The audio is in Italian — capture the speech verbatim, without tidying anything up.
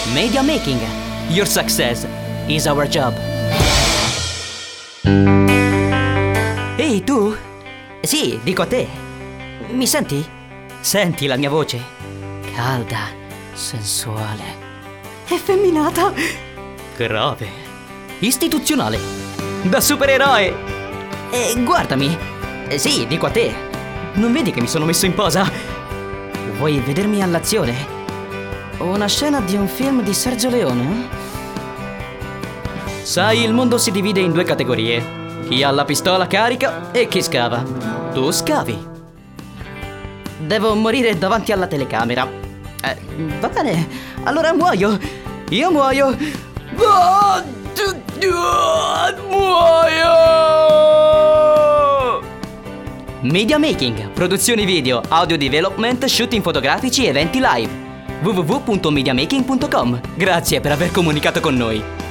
Media Making. Your success is our job. Ehi, tu? Sì, dico a te. Mi senti? Senti la mia voce? Calda, sensuale, effeminata, grave, istituzionale, da supereroe. E guardami. Eh, sì, dico a te. Non vedi che mi sono messo in posa? Vuoi vedermi all'azione? Una scena di un film di Sergio Leone? Sai, il mondo si divide in due categorie. Chi ha la pistola carica e chi scava. Tu scavi. Devo morire davanti alla telecamera. Eh, va bene, allora muoio. Io muoio. Muoio. Media Making, produzioni video, audio development, shooting fotografici, eventi live. w w w punto media making punto com. Grazie per aver comunicato con noi.